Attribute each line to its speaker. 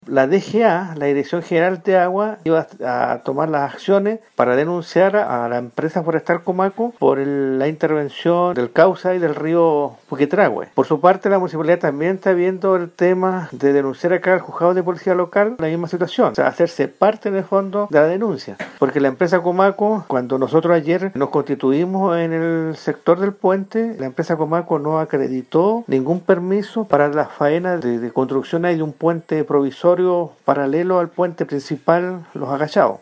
Speaker 1: La DGA, la Dirección General de Agua, iba a tomar las acciones para denunciar a la empresa forestal Comaco por la intervención del cauce y del río Puquitrahue. Por su parte, la municipalidad también está viendo el tema de denunciar acá al juzgado de policía local la misma situación, o sea, hacerse parte en el fondo de la denuncia, porque la empresa Comaco, cuando nosotros ayer nos constituimos en el sector del puente, la empresa Comaco no acreditó ningún permiso para la faena de construcción de un puente provisorio paralelo al puente principal Los Agachados.